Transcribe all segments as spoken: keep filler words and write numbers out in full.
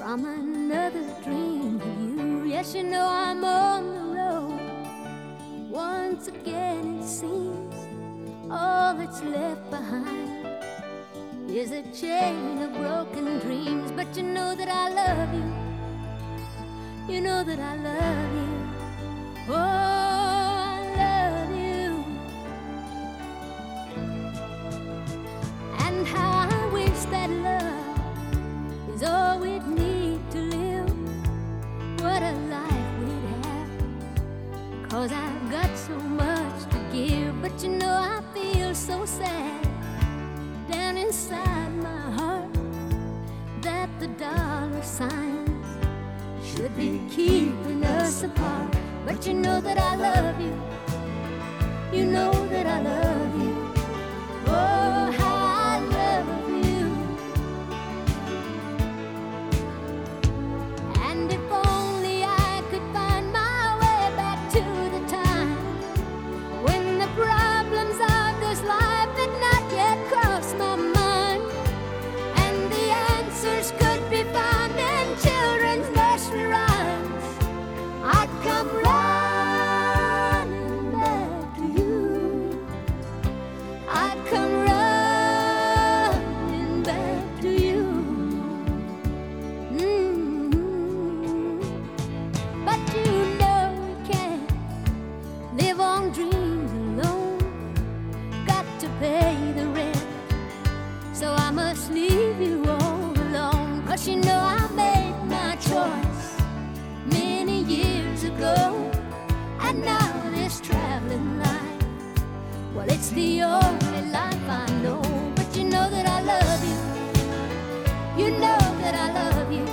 from another dream to you. Yes, you know I'm on the road. Once again it seems all that's left behind is a chain of broken dreams. But you know that I love you. You know that I love you. Oh, I love you. And how I wish that love is all we'd need to live. What a life we'd have, 'cause I've got so much to give. But you know I feel so sad down inside my heart that the dollar signs should be keeping us apart. But you know that I love you. You know that I love you. Oh, how I love you. And if only I could find my way back to the time when the problems of this life had not yet crossed my mind, and the answers could be found in children's nursery rhymes, I'd come running back to you. I'd come running back to you. Mm-hmm. But you know we can't live on dreams alone. Got to pay the rent, so I must leave you all alone. 'Cause you know I made my choice many years ago, and now this traveling life, well, it's the only life I know. But you know that I love you. You know that I love you.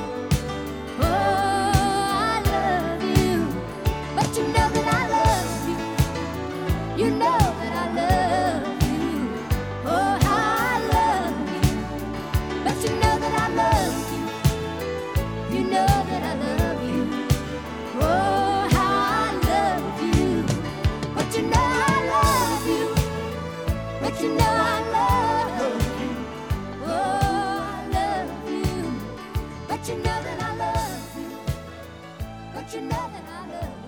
Oh, I love you. But you know that I love you. You know that I love you. Oh, how I love you. But you know that I love you. You know that I love you. Oh, how I love you. But you know I love you. But you know I love you. Oh, I love you. But you know that I love you. But you know that I love you.